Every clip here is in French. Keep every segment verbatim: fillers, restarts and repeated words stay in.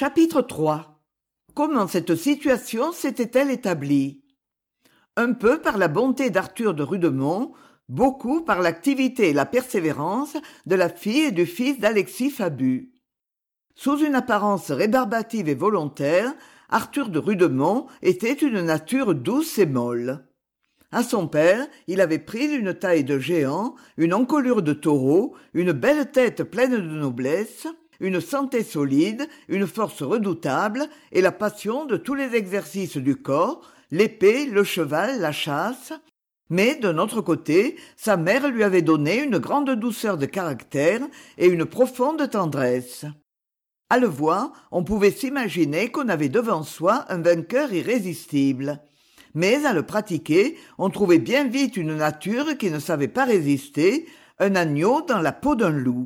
Chapitre trois. Comment cette situation s'était-elle établie? Un peu par la bonté d'Arthur de Rudemont, beaucoup par l'activité et la persévérance de la fille et du fils d'Alexis Fabu. Sous une apparence rébarbative et volontaire, Arthur de Rudemont était une nature douce et molle. À son père, il avait pris une taille de géant, une encolure de taureau, une belle tête pleine de noblesse, une santé solide, une force redoutable et la passion de tous les exercices du corps, l'épée, le cheval, la chasse. Mais, d'un autre côté, sa mère lui avait donné une grande douceur de caractère et une profonde tendresse. À le voir, on pouvait s'imaginer qu'on avait devant soi un vainqueur irrésistible. Mais à le pratiquer, on trouvait bien vite une nature qui ne savait pas résister, un agneau dans la peau d'un loup.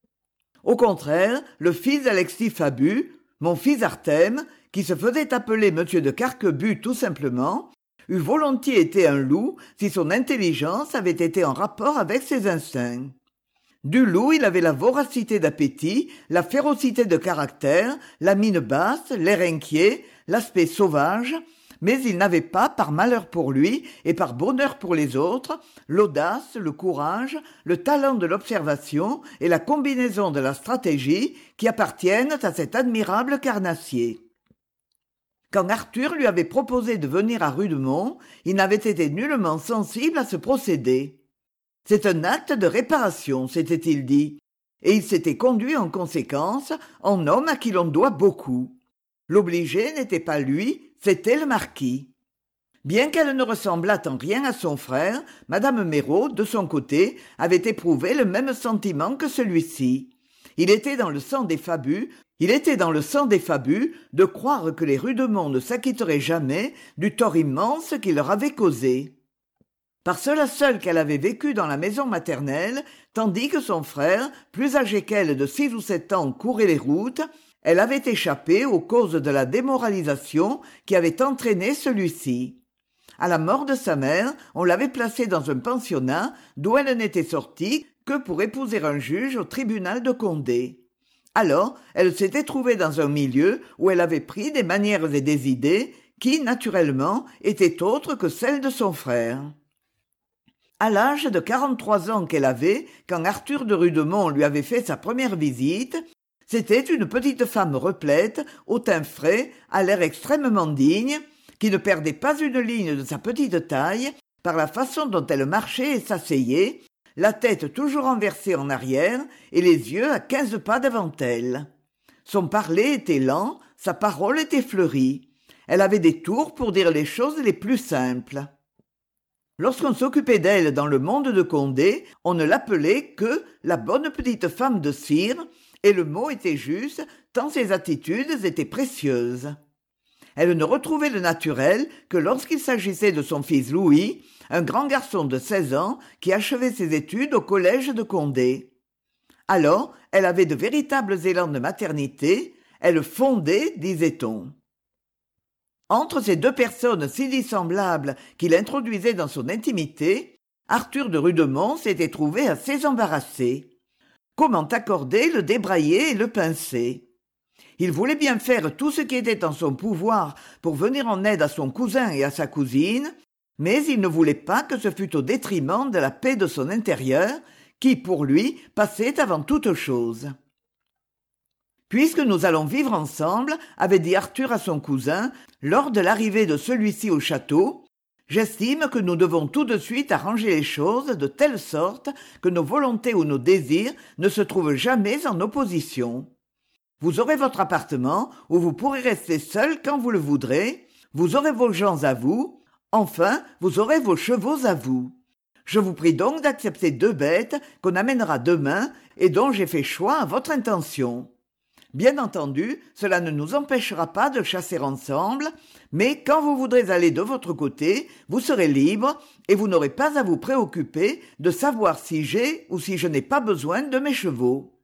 Au contraire, le fils d'Alexis Fabu, mon fils Artème, qui se faisait appeler Monsieur de Carquebus tout simplement, eût volontiers été un loup si son intelligence avait été en rapport avec ses instincts. Du loup, il avait la voracité d'appétit, la férocité de caractère, la mine basse, l'air inquiet, l'aspect sauvage, mais il n'avait pas, par malheur pour lui et par bonheur pour les autres, l'audace, le courage, le talent de l'observation et la combinaison de la stratégie qui appartiennent à cet admirable carnassier. Quand Arthur lui avait proposé de venir à Rudemont, il n'avait été nullement sensible à ce procédé. C'est un acte de réparation, s'était-il dit, et il s'était conduit en conséquence en homme à qui l'on doit beaucoup. L'obligé n'était pas lui, c'était le marquis. Bien qu'elle ne ressemblât en rien à son frère, madame Méraud, de son côté, avait éprouvé le même sentiment que celui-ci. Il était dans le sang des Fabus, il était dans le sang des Fabus de croire que les Rudemont ne s'acquitteraient jamais du tort immense qu'ils leur avaient causé. Par cela seul qu'elle avait vécu dans la maison maternelle, tandis que son frère, plus âgé qu'elle de six ou sept ans, courait les routes, elle avait échappé aux causes de la démoralisation qui avait entraîné celui-ci. À la mort de sa mère, on l'avait placée dans un pensionnat d'où elle n'était sortie que pour épouser un juge au tribunal de Condé. Alors, elle s'était trouvée dans un milieu où elle avait pris des manières et des idées qui, naturellement, étaient autres que celles de son frère. À l'âge de quarante-trois ans qu'elle avait, quand Arthur de Rudemont lui avait fait sa première visite, c'était une petite femme replète, au teint frais, à l'air extrêmement digne, qui ne perdait pas une ligne de sa petite taille par la façon dont elle marchait et s'asseyait, la tête toujours renversée en arrière et les yeux à quinze pas devant elle. Son parler était lent, sa parole était fleurie. Elle avait des tours pour dire les choses les plus simples. Lorsqu'on s'occupait d'elle dans le monde de Condé, on ne l'appelait que la bonne petite femme de cire, et le mot était juste, tant ses attitudes étaient précieuses. Elle ne retrouvait le naturel que lorsqu'il s'agissait de son fils Louis, un grand garçon de seize ans qui achevait ses études au collège de Condé. Alors, elle avait de véritables élans de maternité, elle fondait, disait-on. Entre ces deux personnes si dissemblables qu'il introduisait dans son intimité, Arthur de Rudemont s'était trouvé assez embarrassé. Comment accorder le débrailler et le pincer? Il voulait bien faire tout ce qui était en son pouvoir pour venir en aide à son cousin et à sa cousine, mais il ne voulait pas que ce fût au détriment de la paix de son intérieur, qui, pour lui, passait avant toute chose. Puisque nous allons vivre ensemble, avait dit Arthur à son cousin, lors de l'arrivée de celui-ci au château, j'estime que nous devons tout de suite arranger les choses de telle sorte que nos volontés ou nos désirs ne se trouvent jamais en opposition. Vous aurez votre appartement où vous pourrez rester seul quand vous le voudrez, vous aurez vos gens à vous, enfin, vous aurez vos chevaux à vous. Je vous prie donc d'accepter deux bêtes qu'on amènera demain et dont j'ai fait choix à votre intention. Bien entendu, cela ne nous empêchera pas de chasser ensemble, mais quand vous voudrez aller de votre côté, vous serez libre et vous n'aurez pas à vous préoccuper de savoir si j'ai ou si je n'ai pas besoin de mes chevaux.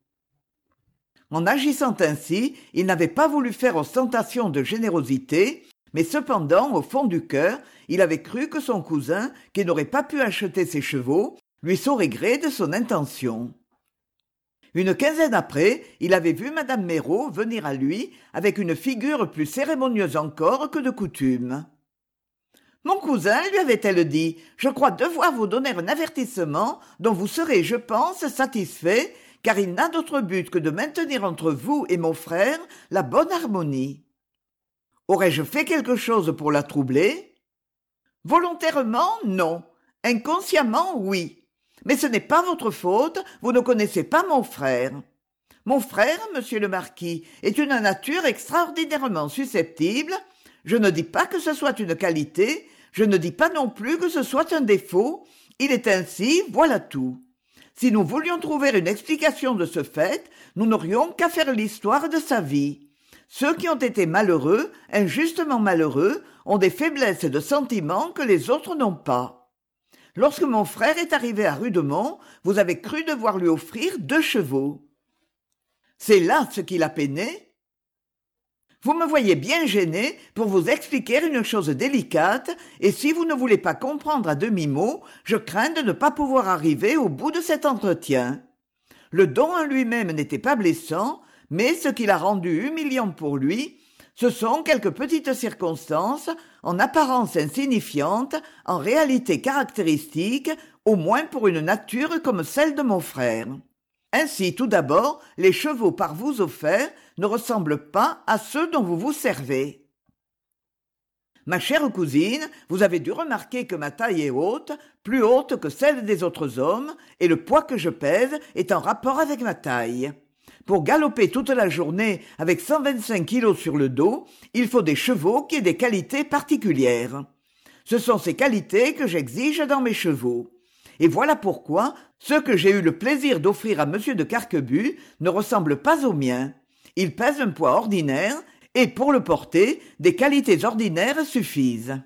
En agissant ainsi, il n'avait pas voulu faire ostentation de générosité, mais cependant, au fond du cœur, il avait cru que son cousin, qui n'aurait pas pu acheter ses chevaux, lui saurait gré de son intention. Une quinzaine après, il avait vu madame Méraud venir à lui avec une figure plus cérémonieuse encore que de coutume. Mon cousin, lui avait-elle dit, je crois devoir vous donner un avertissement dont vous serez, je pense, satisfait, car il n'a d'autre but que de maintenir entre vous et mon frère la bonne harmonie. Aurais-je fait quelque chose pour la troubler? Volontairement, non. Inconsciemment, oui. Mais ce n'est pas votre faute, vous ne connaissez pas mon frère. Mon frère, monsieur le marquis, est une nature extraordinairement susceptible. Je ne dis pas que ce soit une qualité, je ne dis pas non plus que ce soit un défaut. Il est ainsi, voilà tout. Si nous voulions trouver une explication de ce fait, nous n'aurions qu'à faire l'histoire de sa vie. Ceux qui ont été malheureux, injustement malheureux, ont des faiblesses de sentiments que les autres n'ont pas. Lorsque mon frère est arrivé à Rudemont, vous avez cru devoir lui offrir deux chevaux. C'est là ce qui l'a peiné. Vous me voyez bien gêné pour vous expliquer une chose délicate, et si vous ne voulez pas comprendre à demi-mot, je crains de ne pas pouvoir arriver au bout de cet entretien. Le don en lui-même n'était pas blessant, mais ce qui l'a rendu humiliant pour lui, ce sont quelques petites circonstances, en apparence insignifiantes, en réalité caractéristiques, au moins pour une nature comme celle de mon frère. Ainsi, tout d'abord, les chevaux par vous offerts ne ressemblent pas à ceux dont vous vous servez. Ma chère cousine, vous avez dû remarquer que ma taille est haute, plus haute que celle des autres hommes, et le poids que je pèse est en rapport avec ma taille. Pour galoper toute la journée avec cent vingt-cinq kilos sur le dos, il faut des chevaux qui aient des qualités particulières. Ce sont ces qualités que j'exige dans mes chevaux. Et voilà pourquoi ceux que j'ai eu le plaisir d'offrir à monsieur de Carquebus ne ressemblent pas aux miens. Ils pèsent un poids ordinaire, et pour le porter, des qualités ordinaires suffisent.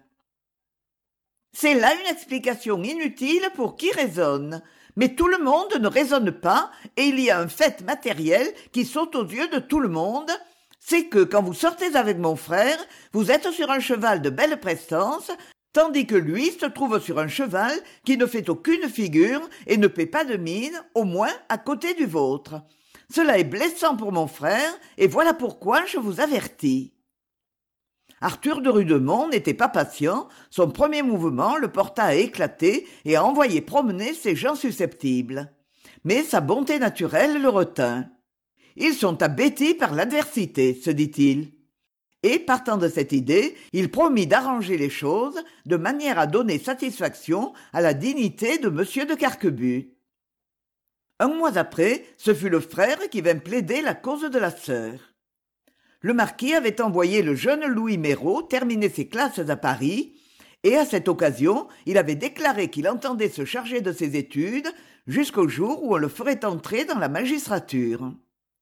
C'est là une explication inutile pour qui raisonne. Mais tout le monde ne raisonne pas, et il y a un fait matériel qui saute aux yeux de tout le monde, c'est que quand vous sortez avec mon frère, vous êtes sur un cheval de belle prestance, tandis que lui se trouve sur un cheval qui ne fait aucune figure et ne paie pas de mine, au moins à côté du vôtre. Cela est blessant pour mon frère, et voilà pourquoi je vous avertis. Arthur de Rudemont n'était pas patient, son premier mouvement le porta à éclater et à envoyer promener ces gens susceptibles. Mais sa bonté naturelle le retint. Ils sont abêtis par l'adversité, se dit-il. Et, partant de cette idée, il promit d'arranger les choses de manière à donner satisfaction à la dignité de monsieur de Carquebus. Un mois après, ce fut le frère qui vint plaider la cause de la sœur. Le marquis avait envoyé le jeune Louis Méraud terminer ses classes à Paris, et à cette occasion, il avait déclaré qu'il entendait se charger de ses études jusqu'au jour où on le ferait entrer dans la magistrature.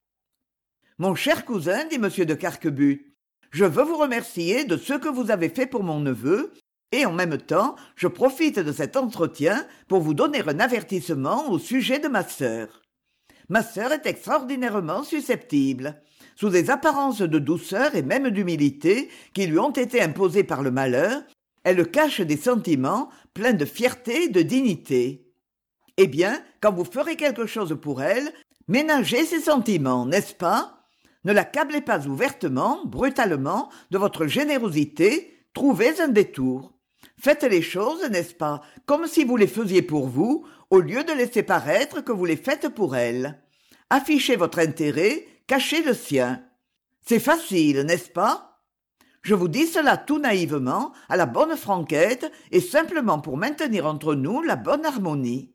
« Mon cher cousin, dit monsieur de Carquebus, je veux vous remercier de ce que vous avez fait pour mon neveu, et en même temps, je profite de cet entretien pour vous donner un avertissement au sujet de ma sœur. Ma sœur est extraordinairement susceptible. Sous des apparences de douceur et même d'humilité qui lui ont été imposées par le malheur, elle cache des sentiments pleins de fierté et de dignité. Eh bien, quand vous ferez quelque chose pour elle, ménagez ces sentiments, n'est-ce pas? Ne l'accablez pas ouvertement, brutalement, de votre générosité, trouvez un détour. Faites les choses, n'est-ce pas, comme si vous les faisiez pour vous, au lieu de laisser paraître que vous les faites pour elle. Affichez votre intérêt, cachez le sien. C'est facile, n'est-ce pas? Je vous dis cela tout naïvement, à la bonne franquette, et simplement pour maintenir entre nous la bonne harmonie.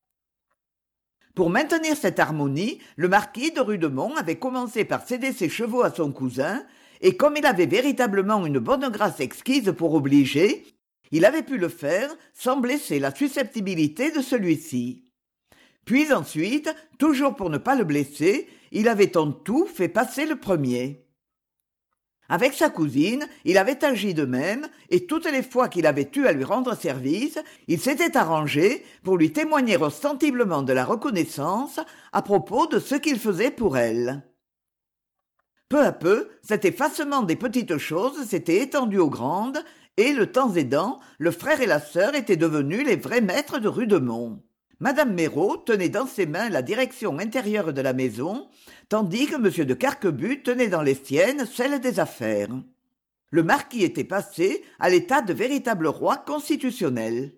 Pour maintenir cette harmonie, le marquis de Rudemont avait commencé par céder ses chevaux à son cousin, et comme il avait véritablement une bonne grâce exquise pour obliger, il avait pu le faire sans blesser la susceptibilité de celui-ci. Puis ensuite, toujours pour ne pas le blesser, il avait en tout fait passer le premier. Avec sa cousine, il avait agi de même, et toutes les fois qu'il avait eu à lui rendre service, il s'était arrangé pour lui témoigner ostensiblement de la reconnaissance à propos de ce qu'il faisait pour elle. Peu à peu, cet effacement des petites choses s'était étendu aux grandes, et, le temps aidant, le frère et la sœur étaient devenus les vrais maîtres de Rudemont. Madame Méraut tenait dans ses mains la direction intérieure de la maison, tandis que M. de Carquebus tenait dans les siennes celle des affaires. Le marquis était passé à l'état de véritable roi constitutionnel.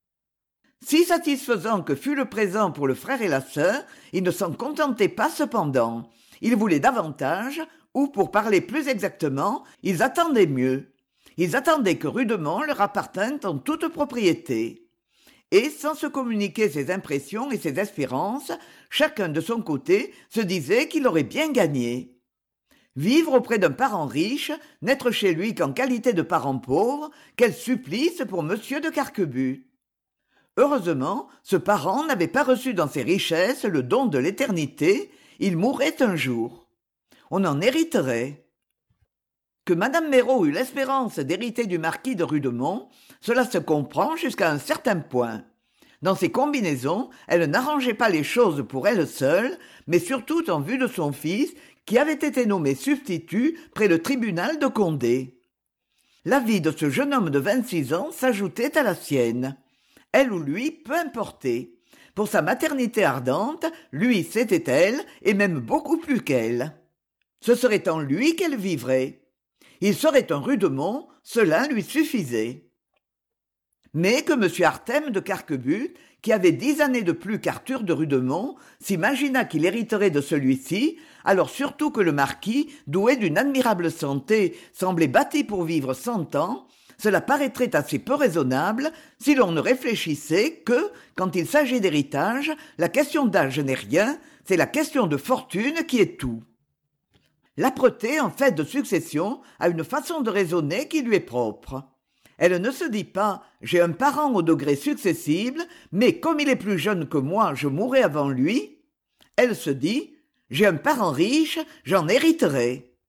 Si satisfaisant que fût le présent pour le frère et la sœur, il ne s'en contentait pas cependant. Ils voulaient davantage, ou pour parler plus exactement, ils attendaient mieux. Ils attendaient que Rudemont leur appartînt en toute propriété. Et, sans se communiquer ses impressions et ses espérances, chacun de son côté se disait qu'il aurait bien gagné. Vivre auprès d'un parent riche, n'être chez lui qu'en qualité de parent pauvre, quel supplice pour monsieur de Carquebus. Heureusement, ce parent n'avait pas reçu dans ses richesses le don de l'éternité, il mourrait un jour. On en hériterait. Que madame Méraut eût l'espérance d'hériter du marquis de Rudemont, cela se comprend jusqu'à un certain point. Dans ses combinaisons, elle n'arrangeait pas les choses pour elle seule, mais surtout en vue de son fils, qui avait été nommé substitut près le tribunal de Condé. La vie de ce jeune homme de vingt-six ans s'ajoutait à la sienne. Elle ou lui, peu importait. Pour sa maternité ardente, lui c'était elle, et même beaucoup plus qu'elle. Ce serait en lui qu'elle vivrait. Il serait un Rudemont, cela lui suffisait. Mais que M. Artème de Carquebus, qui avait dix années de plus qu'Arthur de Rudemont, s'imagina qu'il hériterait de celui-ci, alors surtout que le marquis, doué d'une admirable santé, semblait bâti pour vivre cent ans, cela paraîtrait assez peu raisonnable si l'on ne réfléchissait que, quand il s'agit d'héritage, la question d'âge n'est rien, c'est la question de fortune qui est tout. L'âpreté en fait de succession a une façon de raisonner qui lui est propre. Elle ne se dit pas « j'ai un parent au degré successible, mais comme il est plus jeune que moi, je mourrai avant lui ». Elle se dit « j'ai un parent riche, j'en hériterai ».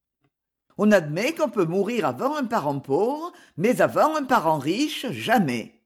On admet qu'on peut mourir avant un parent pauvre, mais avant un parent riche, jamais.